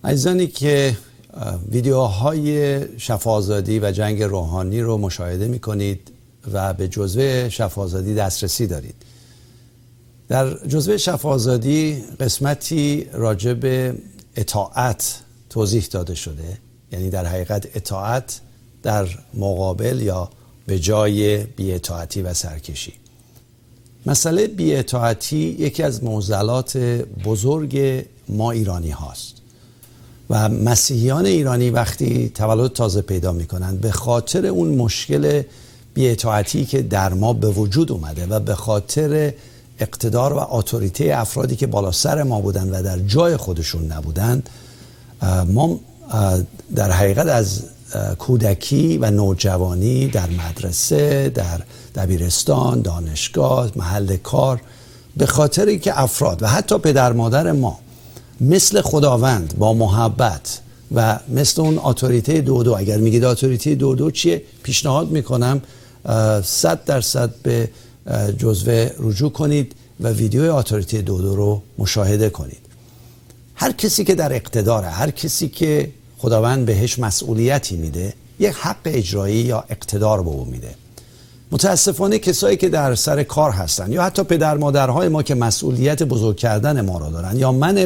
عزیزانی که ویدیوهای شفاآزادی و جنگ روحانی رو مشاهده می کنید و به جزوه شفاآزادی دسترسی دارید. در جزوه شفاآزادی قسمتی راجع به اطاعت توضیح داده شده، یعنی در حقیقت اطاعت در مقابل یا به جای بی‌اطاعتی و سرکشی. مسئله بی‌اطاعتی یکی از معضلات بزرگ ما ایرانی هاست و مسیحیان ایرانی وقتی تولد تازه پیدا میکنند به خاطر اون مشکل بی‌اطاعتی که در ما به وجود اومده و به خاطر اقتدار و اتوریته افرادی که بالا سر ما بودن و در جای خودشون نبودن، ما در حقیقت از کودکی و نوجوانی در مدرسه، در دبیرستان، دانشگاه، محل کار، به خاطر اینکه افراد و حتی پدر مادر ما مثل خداوند با محبت و مثل اون اتوریته دو اگر میگید اتوریته دو چیه، پیشنهاد میکنم 100% به جزوه رجوع کنید و ویدیوی اتوریته دو رو مشاهده کنید. هر کسی که در اقتداره، هر کسی که خداوند بهش مسئولیتی میده، یک حق اجرایی یا اقتدار به او میده. متاسفانه کسایی که در سر کار هستن یا حتی پدر مادرهای ما که مسئولیت بزرگ کردن ما را دارن، یا من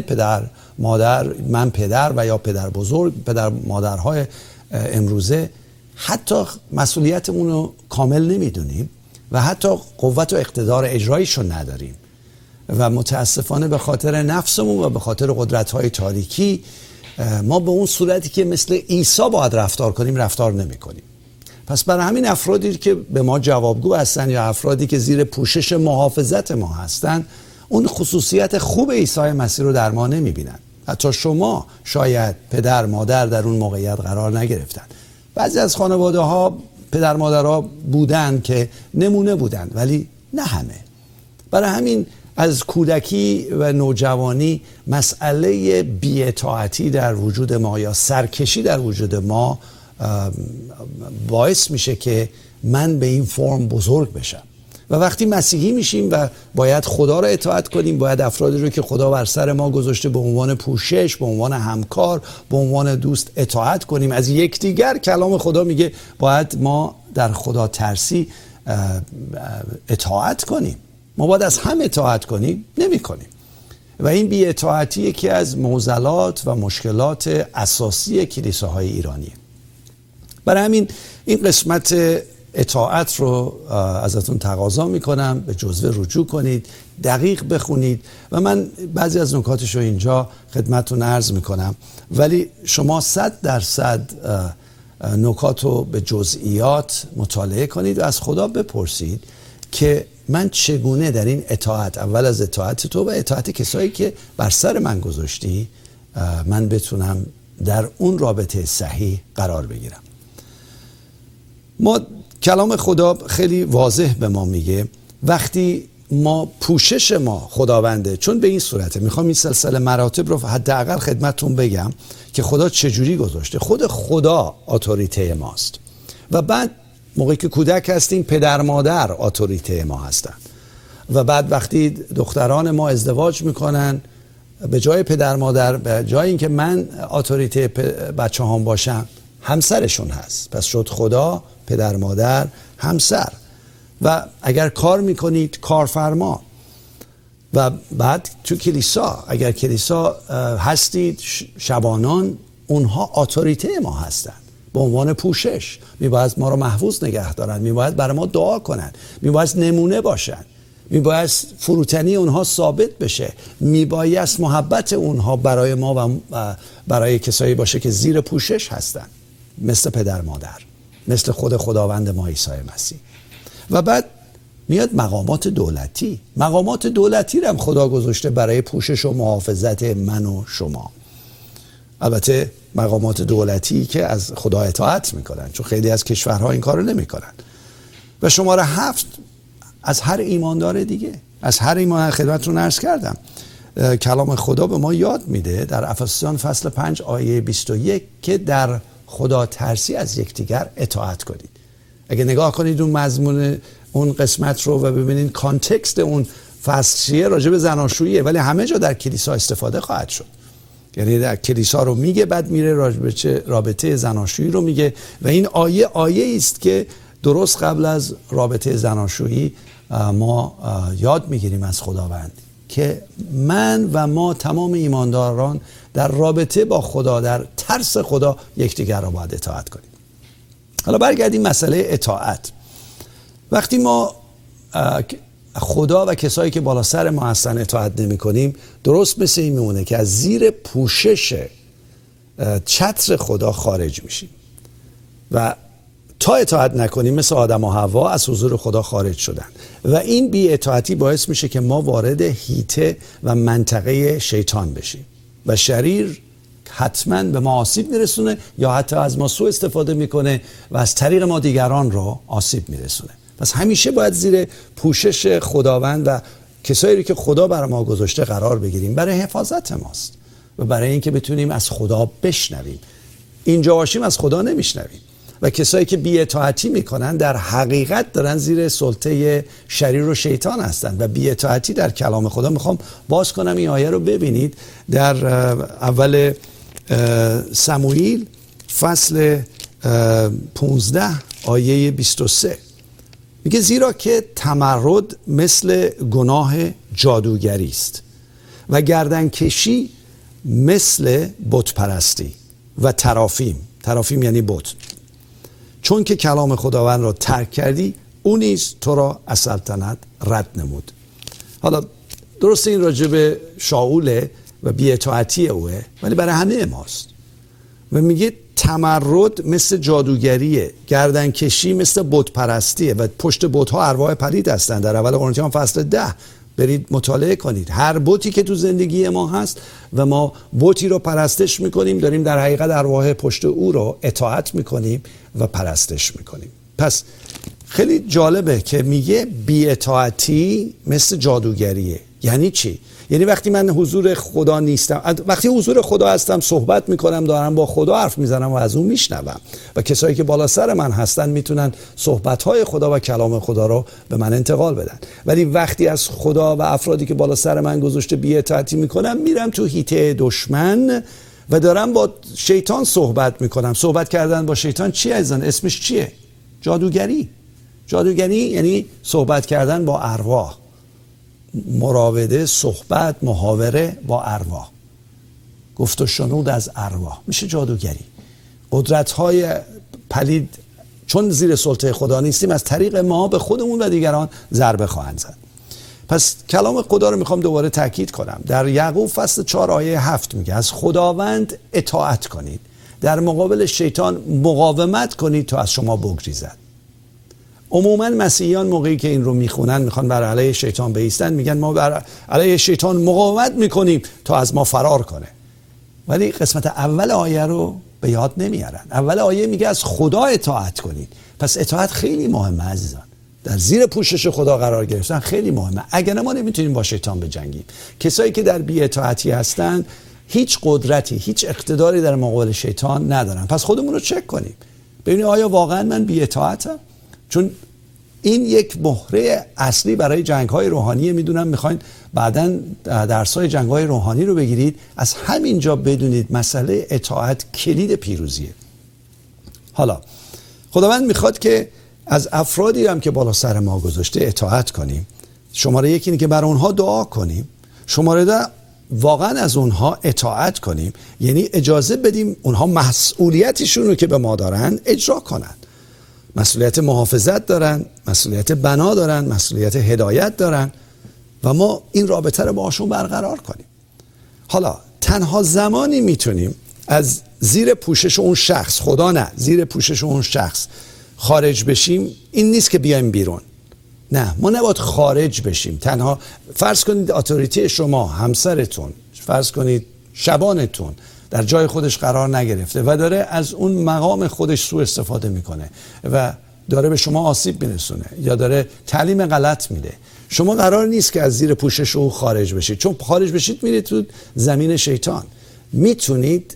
پدر و یا پدر مادرهای امروزه حتی مسئولیتمون رو کامل نمیدونیم و حتی قوت و اقتدار اجراییشو نداریم و متاسفانه به خاطر نفسمون و به خاطر قدرت‌های تاریکی ما به اون صورتی که مثل عیسی باید رفتار کنیم رفتار نمی کنیم. پس برای همین افرادی که به ما جوابگو هستن یا افرادی که زیر پوشش محافظت ما هستن، اون خصوصیت خوب عیسی مسیح رو در ما نمی بینن. حتی شما شاید پدر مادر در اون موقعیت قرار نگرفتن. بعضی از خانواده ها پدر مادرها بودن که نمونه بودن، ولی نه همه. برای همین از کودکی و نوجوانی مسئله بی‌اطاعتی در وجود ما یا سرکشی در وجود ما باعث میشه که من به این فرم بزرگ بشم و وقتی مسیحی میشیم و باید خدا را اطاعت کنیم، باید افرادی رو که خدا بر سر ما گذاشته به عنوان پوشش، به عنوان همکار، به عنوان دوست اطاعت کنیم. از یکدیگر کلام خدا میگه باید ما در خدا ترسی اطاعت کنیم. ما باید از هم اطاعت کنیم، نمی کنیم. و این بی‌اطاعتی یکی از معضلات و مشکلات اساسی کلیساهای ایرانیه. برای همین این قسمت اطاعت رو ازتون تقاضا میکنم به جزوه رجوع کنید، دقیق بخونید و من بعضی از نکاتش رو اینجا خدمتتون عرض میکنم، ولی شما 100% نکات رو به جزئیات مطالعه کنید و از خدا بپرسید که من چگونه در این اطاعت، اول از اطاعت تو و اطاعت کسایی که بر سر من گذاشتی، من بتونم در اون رابطه صحیح قرار بگیرم. ما کلام خدا خیلی واضح به ما میگه وقتی ما پوشش ما خداونده، چون به این صورته میخوام این سلسله مراتب رو حداقل خدمتتون بگم که خدا چجوری گذاشته. خود خدا اتوریته ماست و بعد موقعی که کودک هستیم پدر مادر اتوریته ما هستن و بعد وقتی دختران ما ازدواج میکنن به جای پدر مادر، به جای اینکه من اتوریته بچه هم باشم، همسرشون هست. پس شد خدا، پدر مادر، همسر. و اگر کار میکنید کارفرما. و بعد تو کلیسا، اگر کلیسا هستید شبانان، اونها اتوریته ما هستن به عنوان پوشش. میباید ما رو محفوظ نگه دارن، میباید برای ما دعا کنن، میباید نمونه باشن، میباید فروتنی اونها ثابت بشه، میباید محبت اونها برای ما و برای کسایی باشه که زیر پوشش هستن، مثل پدر مادر، مثل خود خداوند ما عیسی مسیح. و بعد میاد مقامات دولتی. مقامات دولتی رو هم خدا گذاشته برای پوشش و محافظت من و شما. البته مقامات دولتی که از خدا اطاعت میکنن، چون خیلی از کشورها این کارو نمیکنن. و شماره 7 از هر ایماندار دیگه، از هر ایمان، خدمتتون عرض کردم کلام خدا به ما یاد میده در افسوسیان فصل 5 آیه 21 که در خدا ترسی از یکدیگر اطاعت کنید. اگه نگاه کنید اون مضمون اون قسمت رو و ببینید کانتکست اون فصل چیه، راجع به زناشوییه، ولی همه جا در کلیسا استفاده خواهد شد. یعنی در کلیسا رو میگه، بعد میره رابطه زناشویی رو میگه و این آیه است که درست قبل از رابطه زناشویی ما یاد میگیریم از خداوند که من و ما تمام ایمانداران در رابطه با خدا، در ترس خدا یکدیگر را باید اطاعت کنیم. حالا برگردیم مسئله اطاعت. وقتی ما خدا و کسایی که بالا سر ما هستن اطاعت نمی کنیم، درست مثل این میمونه که از زیر پوشش چتر خدا خارج میشیم و تا اطاعت نکنیم مثل آدم و حوا از حضور خدا خارج شدن و این بی اطاعتی باعث میشه که ما وارد حیطه و منطقه شیطان بشیم و شریر حتما به ما آسیب میرسونه یا حتی از ما سوء استفاده میکنه و از طریق ما دیگران رو آسیب میرسونه. پس همیشه باید زیر پوشش خداوند و کسایی که خدا برای ما گذاشته قرار بگیریم، برای حفاظت ماست و برای اینکه بتونیم از خدا بشنویم. اینجا باشیم از خدا نمیشنویم و کسایی که بی‌اطاعتی میکنن در حقیقت دارن زیر سلطه شریر و شیطان هستن و بی‌اطاعتی در کلام خدا. میخوام باز کنم این آیه رو ببینید در اول سموئیل فصل 15 آیه 23 میگه زیرا که تمرد مثل گناه جادوگری است و گردنکشی مثل بت پرستی و ترافیم یعنی بت. چون که کلام خداوند را ترک کردی او نیز تو را از سلطنت رد نمود. حالا درسته این راجع به شاوله و بی‌اطاعتی اوه، ولی برای همه ماست و میگه تمرد مثل جادوگریه، گردنکشی مثل بت پرستیه و پشت بت ها ارواح پلید هستند. در اول قرنتیان فصل 10 برید مطالعه کنید. هر بتی که تو زندگی ما هست و ما بتی رو پرستش میکنیم، داریم در حقیقت ارواح پشت او رو اطاعت میکنیم و پرستش میکنیم. پس خیلی جالبه که میگه بی‌اطاعتی مثل جادوگریه. یعنی چی؟ یعنی وقتی من حضور خدا نیستم، وقتی حضور خدا هستم صحبت میکنم، دارم با خدا حرف میزنم و از اون میشنوم و کسایی که بالا سر من هستن میتونن صحبتهای خدا و کلام خدا رو به من انتقال بدن. ولی وقتی از خدا و افرادی که بالا سر من گذاشته بی‌اطاعتی میکنم، میرم تو حیطه دشمن و دارم با شیطان صحبت میکنم. صحبت کردن با شیطان چیه عزیزان؟ اسمش چیه؟ جادوگری یعنی صحبت کردن با ارواح، مراوده، صحبت، محاوره با ارواح، گفت و شنود از ارواح، میشه جادوگری. قدرت‌های پلید چون زیر سلطه خدا نیستیم، از طریق ما به خودمون و دیگران ضربه خواهند زد. پس کلام خدا رو میخوام دوباره تاکید کنم. در یعقوب فصل 4 آیه 7 میگه از خداوند اطاعت کنید، در مقابل شیطان مقاومت کنید تا از شما بگریزد. عموما مسیحیان موقعی که این رو میخونن میخوان بر علیه شیطان بایستن، میگن ما بر علیه شیطان مقاومت میکنیم تا از ما فرار کنه، ولی قسمت اول آیه رو به یاد نمیارن. اول آیه میگه از خدا اطاعت کنید. پس اطاعت خیلی مهمه عزیزان، در زیر پوشش خدا قرار گرفتن خیلی مهمه. اگر نه ما نمیتونیم با شیطان بجنگیم. کسایی که در بی‌اطاعتی هستن هیچ قدرتی، هیچ اقتداری در مقابل شیطان ندارن. پس خودمون رو چک کنیم ببینیم آیا واقعا من بی‌اطاعتم؟ چون این یک مهره اصلی برای جنگ‌های روحانی. میدونم میخواین بعداً درس‌های جنگ‌های روحانی رو بگیرید. از همینجا بدونید مسئله اطاعت کلید پیروزیه. حالا خداوند میخواد که از افرادی هم که بالا سر ما گذاشته اطاعت کنیم. شماره یک اینه که برای اونها دعا کنیم. شماره دو واقعا از اونها اطاعت کنیم، یعنی اجازه بدیم اونها مسئولیتشون رو که به ما دارن اجرا کنن. مسئولیت محافظت دارن، مسئولیت بنا دارن، مسئولیت هدایت دارن و ما این رابطه رو باهاشون برقرار کنیم. حالا تنها زمانی میتونیم از زیر پوشش اون شخص، خدا نه، زیر پوشش اون شخص خارج بشیم این نیست که بیایم بیرون. نه، ما نباید خارج بشیم. تنها فرض کنید اتوریتی شما، همسرتون، فرض کنید شبانتون در جای خودش قرار نگرفته و داره از اون مقام خودش سوء استفاده میکنه و داره به شما آسیب میرسونه یا داره تعلیم غلط میده. شما قرار نیست که از زیر پوشش او خارج بشید، چون خارج بشید میرید تو زمین شیطان. میتونید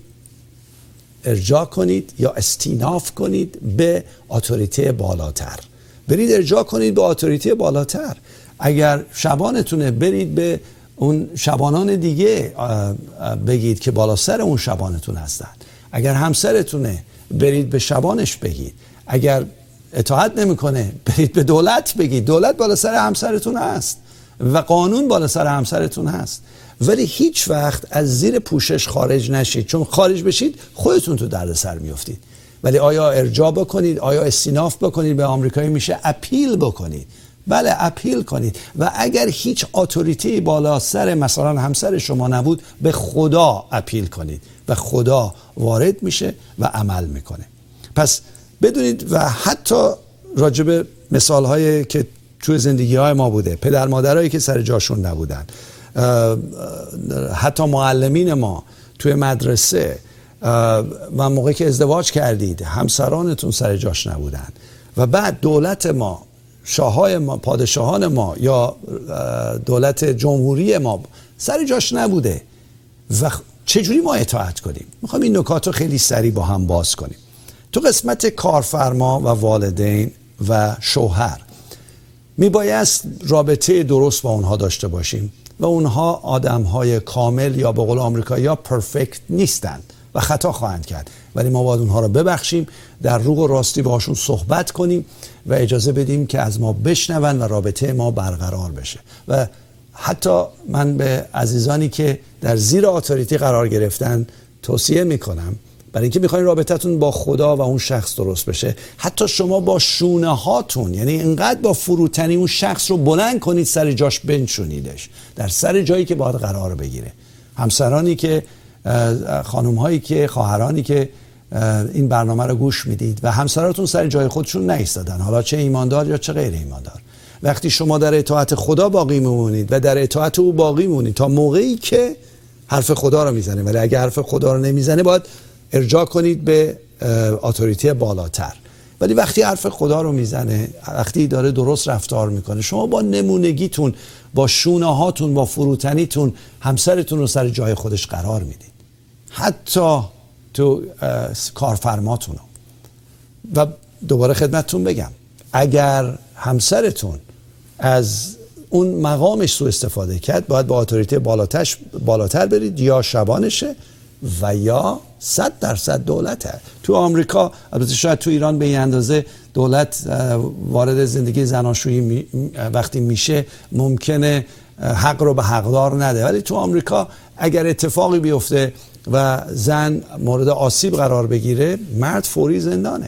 ارجاع کنید یا استیناف کنید به اتوریته بالاتر. برید ارجاع کنید به اتوریته بالاتر. اگر شبانتونه برید به اون شبانان دیگه بگید که بالا سر اون شبانتون هستن. اگر همسرتونه برید به شبانش بگید. اگر اطاعت نمیکنه برید به دولت بگید. دولت بالا سر همسرتون هست و قانون بالا سر همسرتون هست، ولی هیچ وقت از زیر پوشش خارج نشید، چون خارج بشید خودتون تو دردسر میافتید. ولی آیا ارجاع بکنید، آیا استیناف بکنید، به آمریکایی میشه اپیل بکنید. بله اپیل کنید. و اگر هیچ اتوریتی بالا سر مثلا همسر شما نبود، به خدا اپیل کنید و خدا وارد میشه و عمل میکنه. پس بدونید و حتی راجب مثال هایی که توی زندگی های ما بوده، پدر مادرایی که سر جاشون نبودن، حتی معلمین ما توی مدرسه و موقعی که ازدواج کردید همسرانتون سر جاش نبودن، و بعد دولت ما، شاههای ما، پادشاهان ما یا دولت جمهوری ما سر جاش نبوده و چجوری ما اطاعت کنیم؟ میخوام این نکات رو خیلی سریع با هم باز کنیم. تو قسمت کارفرما و والدین و شوهر میبایست رابطه درست با اونها داشته باشیم و اونها آدمهای کامل یا به قول آمریکایی ها پرفکت نیستند و خطا خواهند کرد، ولی ما باید اونها رو ببخشیم، در روح و راستی باهاشون صحبت کنیم و اجازه بدیم که از ما بشنون و رابطه ما برقرار بشه. و حتی من به عزیزانی که در زیر اتوریتی قرار گرفتن توصیه میکنم، برای اینکه میخواین رابطتون با خدا و اون شخص درست بشه، حتی شما با شونه هاتون، یعنی انقدر با فروتنی اون شخص رو بلند کنید سر جاش بنشونیدش، در سر جایی که باید قرار بگیره. همسرانی که، خانم هایی که، خواهرانی که این برنامه رو گوش میدید و همسراتون سر جای خودشون نایستادن، حالا چه ایماندار یا چه غیر ایماندار، وقتی شما در اطاعت خدا باقی میمونید و در اطاعت او باقی میمونید تا موقعی که حرف خدا رو میزنه، ولی اگر حرف خدا رو نمیزنه باید ارجاع کنید به اتوریتی بالاتر. ولی وقتی حرف خدا رو میزنه، وقتی داره درست رفتار میکنه، شما با نمونگیتون، با شونه هاتون، با فروتنیتون همسرتون رو سر جای خودش قرار میدید، حتی تو کارفرماتون. و دوباره خدمتتون بگم، اگر همسرتون از اون مقامش سوء استفاده کرد، باید با اتوریته بالاتر برید، یا شبانشه و یا 100% دولته. تو آمریکا، البته شاید تو ایران به این اندازه دولت وارد زندگی زناشویی وقتی میشه ممکنه حق رو به حقدار نده، ولی تو آمریکا اگر اتفاقی بیفته و زن مورد آسیب قرار بگیره، مرد فوری زندانه،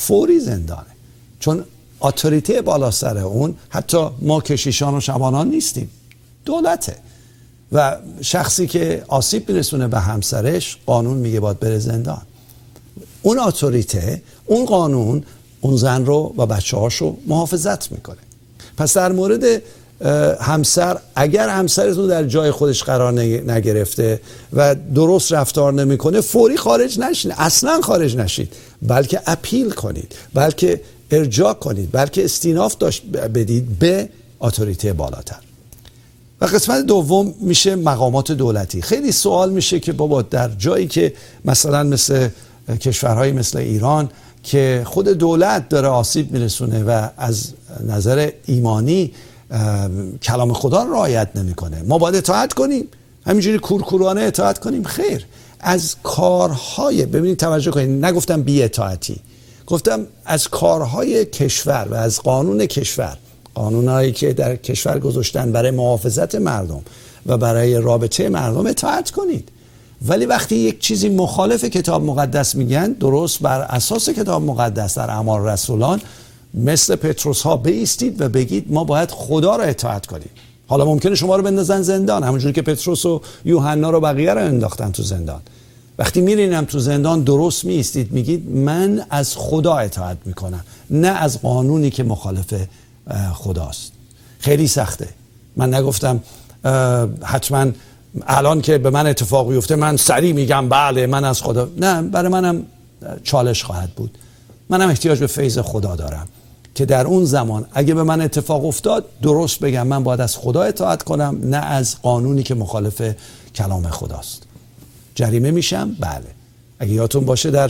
چون اتوریته بالا سر اون، حتی ما کشیشان و شبانان نیستیم، دولته. و شخصی که آسیب میرسونه به همسرش، قانون میگه باید بره زندان. اون اتوریته، اون قانون، اون زن رو و بچه هاشو محافظت میکنه. پس در مورد همسر، اگر همسرتون در جای خودش قرار نگرفته و درست رفتار نمیکنه، فوری خارج نشید، اصلا خارج نشید، بلکه اپیل کنید، بلکه ارجاع کنید، بلکه استیناف بدید به اتوریته بالاتر. و قسمت دوم میشه مقامات دولتی. خیلی سوال میشه که بابا در جایی که مثلا مثل کشورهای مثل ایران که خود دولت داره آسیب میرسونه و از نظر ایمانی کلام خدا رو رعایت نمیکنه، ما باید اطاعت کنیم، همینجوری کورکورانه اطاعت کنیم؟ خیر. از کارهای، ببینید توجه کنید، نگفتم بی اطاعتی، گفتم از کارهای کشور و از قانون کشور، قانونایی که در کشور گذاشتن برای محافظت مردم و برای رابطه مردم، اطاعت کنید. ولی وقتی یک چیزی مخالف کتاب مقدس میگن، درست بر اساس کتاب مقدس در اعمال رسولان، مثل پتروس ها بایستید و بگید ما باید خدا را اطاعت کنیم. حالا ممکنه شما رو بندازن زندان، همونجوری که پتروس و یوحنا رو بقیه رو انداختن تو زندان. وقتی میرینم تو زندان، درست میایستید میگید من از خدا اطاعت میکنم، نه از قانونی که مخالف خداست. خیلی سخته. من نگفتم حتما الان که به من اتفاق بیفته من سریع میگم بله من از خدا، نه، برای منم چالش خواهد بود. منم احتیاج به فیض خدا دارم که در اون زمان اگه به من اتفاق افتاد، درست بگم من باید از خدا اطاعت کنم، نه از قانونی که مخالف کلام خداست. جریمه میشم؟ بله. اگه یادتون باشه در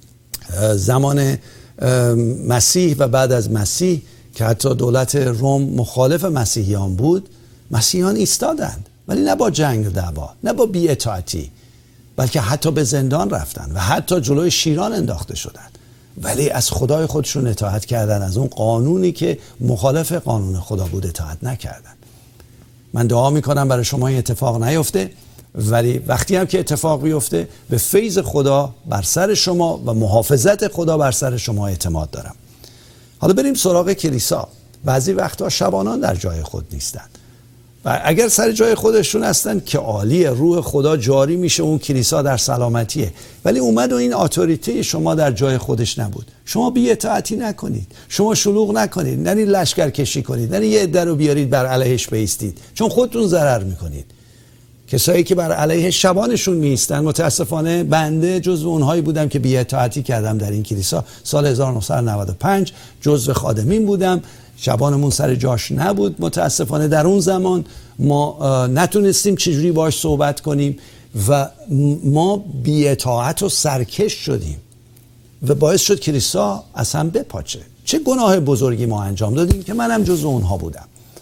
زمان مسیح و بعد از مسیح که حتی دولت روم مخالف مسیحیان بود، مسیحیان ایستادند ولی نه با جنگ و دعوا، نه با بی‌اطاعتی، بلکه حتی به زندان رفتن و حتی جلوی شیران انداخته شدن، ولی از خدای خودشون اطاعت کردن، از اون قانونی که مخالف قانون خدا بود اطاعت نکردن. من دعا میکنم برای شما این اتفاق نیفته، ولی وقتی هم که اتفاق بیفته به فیض خدا بر سر شما و محافظت خدا بر سر شما اعتماد دارم. حالا بریم سراغ کلیسا. بعضی وقتا شبانان در جای خود نیستن و اگر سر جای خودشون هستن که عالیه، روح خدا جاری میشه، اون کلیسا در سلامتیه، ولی اومد و این اتوریته شما در جای خودش نبود. شما بی‌اطاعتی نکنید، شما شلوغ نکنید، نرید لشکر کشی کنید، نرید یه عده رو بیارید بر علیهش بایستید، چون خودتون ضرر میکنید. کسایی که بر علیه شبانشون میایستن، متاسفانه بنده جزو اونهایی بودم که بی‌اطاعتی کردم در این کلیسا. سال 1995 جزو خادمین بودم، شبانمون سر جاش نبود. متاسفانه در اون زمان ما نتونستیم چجوری باش صحبت کنیم و ما بی‌اطاعت و سرکش شدیم و باعث شد کلیسا از هم بپاچه. چه گناه بزرگی ما انجام دادیم که منم جزو اونها بودم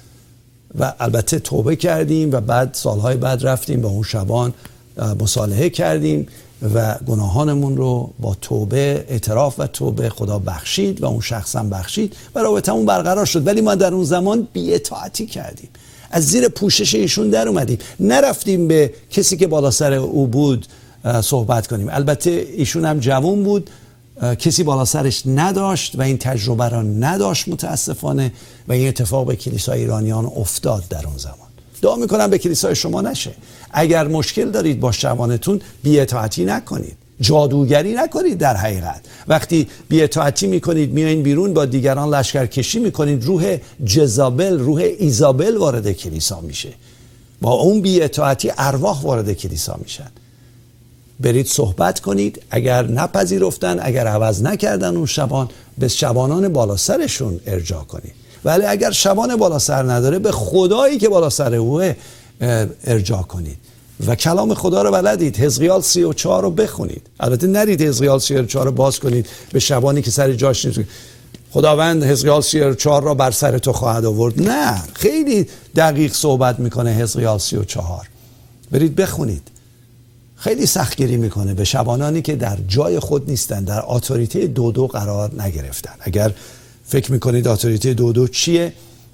و البته توبه کردیم و بعد سالهای بعد رفتیم با اون شبان مصالحه کردیم و گناهانمون رو با توبه، اعتراف و توبه خدا بخشید و اون شخص هم بخشید و رابطمون برقرار شد. ولی ما در اون زمان بی‌اطاعتی کردیم، از زیر پوشش ایشون در اومدیم، نرفتیم به کسی که بالا سر او بود صحبت کنیم. البته ایشون هم جوان بود، کسی بالا سرش نداشت و این تجربه را نداشت متاسفانه، و این اتفاق به کلیسای ایرانیان افتاد در اون زمان. دعا میکنم به کلیسای شما نشه. اگر مشکل دارید با شبانتون، بی‌اطاعتی نکنید، جادوگری نکنید. در حقیقت وقتی بی‌اطاعتی میکنید، میایین بیرون با دیگران لشکرکشی میکنید، روح جزابل، روح ایزابل وارد کلیسا میشه. با اون بی‌اطاعتی ارواح وارد کلیسا میشن. برید صحبت کنید، اگر نپذیرفتن، اگر عوض نکردن اون شبان، به شبانان بالا سرشون ارجاع کنید. ولی اگر شبان بالا سر نداره، به خدایی که بالا سر اوه ارجاع کنید و کلام خدا رو بلدید. حزقیال 34 رو بخونید. البته نرید حزقیال 34 رو باز کنید به شبانی که سر جاش نیست. خداوند حزقیال 34 را بر سر تو خواهد آورد. نه، خیلی دقیق صحبت میکنه حزقیال 34. برید بخونید. خیلی سختگیری میکنه به شبانانی که در جای خود نیستن، در اتوریته دو قرار نگرفتن. اگر فکر میکنید اتوریته دو چیه،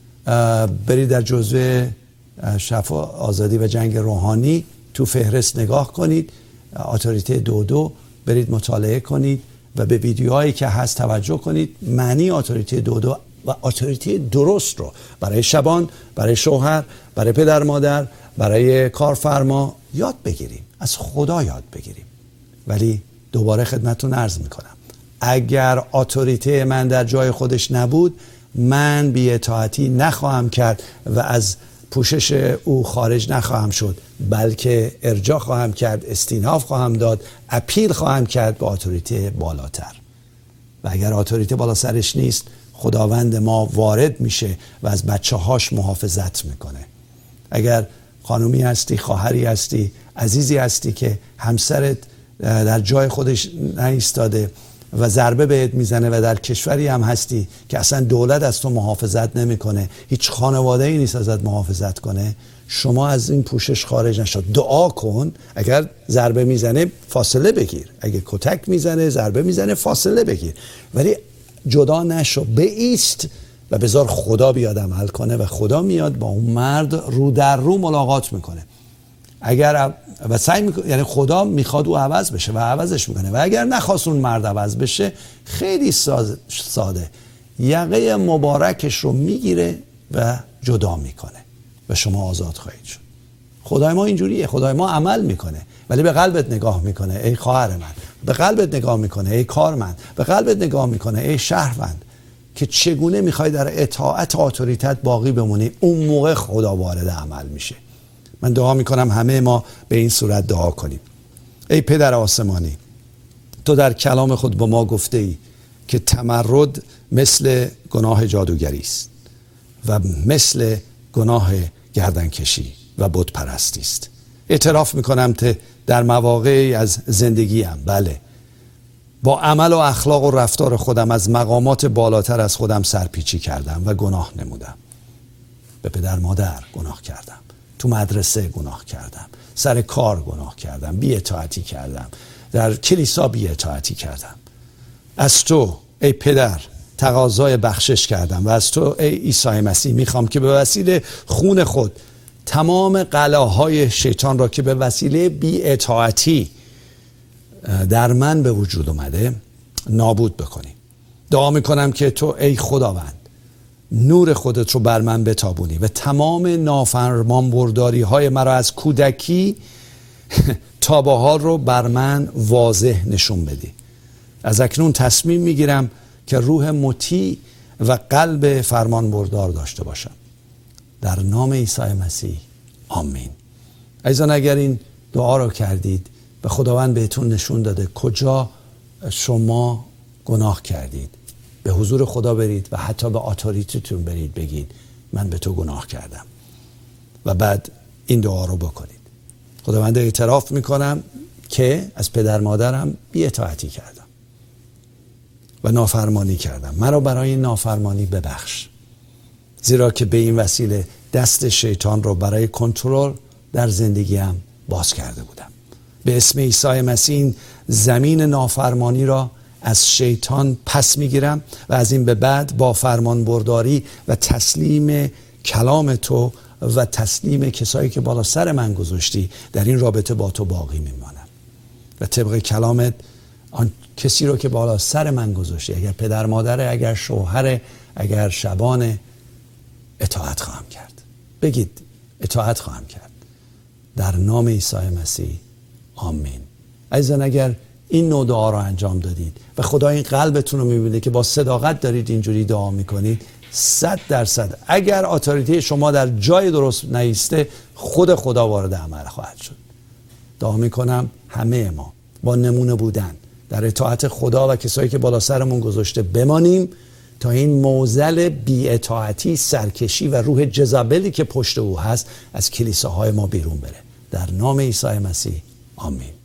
برید در جزوه شفا، آزادی و جنگ روحانی تو فهرست نگاه کنید، اتوریته دو، برید مطالعه کنید و به ویدیوهایی که هست توجه کنید. معنی اتوریته دو و اتوریته درست رو برای شبان، برای شوهر، برای پدر مادر، برای کارفرما یاد بگیریم، از خدا یاد بگیریم. ولی دوباره خدمتتون عرض میکنم، اگر اتوریته من در جای خودش نبود، من بی‌اطاعتی نخواهم کرد و از پوشش او خارج نخواهم شد، بلکه ارجاع خواهم کرد، استیناف خواهم داد، اپیل خواهم کرد به اتوریته بالاتر. و اگر اتوریته بالا سرش نیست، خداوند ما وارد میشه و از بچه هاش محافظت میکنه. اگر خانومی هستی، خواهری هستی، عزیزی هستی که همسرت در جای خودش نایستاده و ضربه بهت میزنه و در کشوری هم هستی که اصلا دولت از تو محافظت نمیکنه، هیچ خانواده‌ای نیست ازت محافظت کنه، شما از این پوشش خارج نشو. دعا کن. اگر ضربه میزنه فاصله بگیر، اگه کتک میزنه، ضربه میزنه، فاصله بگیر، ولی جدا نشو. بایست و بذار خدا بیاد عمل کنه و خدا میاد با اون مرد رو در رو ملاقات میکنه. اگر و سعی میکنه، یعنی خدا میخواد او عوض بشه و عوضش میکنه، و اگر نخواست اون مرد عوض بشه، خیلی ساده یقه مبارکش رو میگیره و جدا میکنه و شما آزاد خواهید شد. خدای ما اینجوریه. خدای ما عمل میکنه ولی به قلبت نگاه میکنه ای خواهر من، به قلبت نگاه میکنه ای کارمند، به قلبت نگاه میکنه ای شهروند که چگونه میخوای در اطاعت اتوریتت باقی بمونی. اون موقع خدا وارد عمل میشه. من دعا میکنم همه ما به این صورت دعا کنیم. ای پدر آسمانی، تو در کلام خود با ما گفته ای که تمرد مثل گناه جادوگری است و مثل گناه گردنکشی و بت پرستی است. اعتراف میکنم که در مواقعی از زندگیم، بله، با عمل و اخلاق و رفتار خودم از مقامات بالاتر از خودم سرپیچی کردم و گناه نمودم. به پدر مادر گناه کردم، تو مدرسه گناه کردم، سر کار گناه کردم، بی‌اطاعتی کردم، در کلیسا بی‌اطاعتی کردم. از تو ای پدر تقاضای بخشش کردم و از تو ای عیسی مسیح میخوام که به وسیله خون خود تمام قلاهای شیطان را که به وسیله بی‌اطاعتی در من به وجود اومده نابود بکنی. دعا میکنم که تو ای خداوند نور خودت رو بر من بتابونی و تمام نافرمانبرداری های مرا از کودکی تا به حال رو بر من واضح نشون بدی. از اکنون تصمیم میگیرم که روح مطیع و قلب فرمانبردار داشته باشم. در نام عیسی مسیح آمین. عزیزان اگر این دعا رو کردید و خداوند بهتون نشون داده کجا شما گناه کردید، به حضور خدا برید و حتی به اتوریتیتون برید بگید من به تو گناه کردم و بعد این دعا رو بکنید. خداوند اعتراف میکنم که از پدر مادرم بی‌اطاعتی کردم و نافرمانی کردم. مرا برای نافرمانی ببخش، زیرا که به این وسیله دست شیطان رو برای کنترل در زندگیم باز کرده بودم. به اسم عیسی مسیح این زمین نافرمانی را از شیطان پس میگیرم و از این به بعد با فرمان برداری و تسلیم کلام تو و تسلیم کسایی که بالا سر من گذاشتی در این رابطه با تو باقی میمانم و طبق کلامت آن کسی رو که بالا سر من گذاشتی، اگر پدر مادره، اگر شوهره، اگر شبانه، اطاعت خواهم کرد. بگید اطاعت خواهم کرد. در نام عیسی مسیح آمین. عزیزان اگر این نوع دعا رو انجام دادید و خدا این قلبتون رو میبینه که با صداقت دارید اینجوری دعا میکنید، 100% اگر اتوریته شما در جای درست نیسته خود خدا وارد عمل خواهد شد. دعا میکنم همه ما با نمونه بودن در اطاعت خدا و کسایی که بالا سرمون گذاشته بمانیم تا این معضل بی‌اطاعتی، سرکشی و روح جزابلی که پشت او هست از کلیساهای ما بیرون بره. در نام عیسی مسیح آمین.